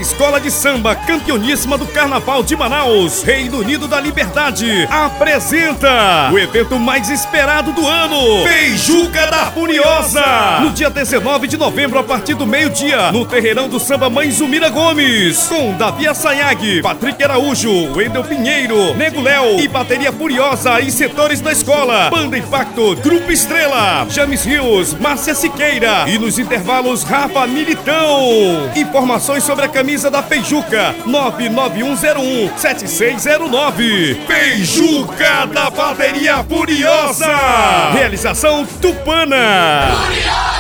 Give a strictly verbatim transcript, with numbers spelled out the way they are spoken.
Escola de Samba Campeoníssima do Carnaval de Manaus, Reino Unido da Liberdade, apresenta o evento mais esperado do ano, Feijuca da Furiosa, no dia dezenove de novembro, a partir do meio-dia, no Terreirão do Samba Mãe Zumira Gomes, com Davi Assayag, Patrick Araújo, Wendel Pinheiro, Nego Léo e Bateria Furiosa e setores da escola, Banda Impacto, Grupo Estrela, James Rios, Márcia Siqueira e nos intervalos Rafa Militão. Informações sobre a camisa da Feijuca, nove nove um zero um sete seis zero nove. Feijuca da Bateria Furiosa. Realização Tupana. Furiosa!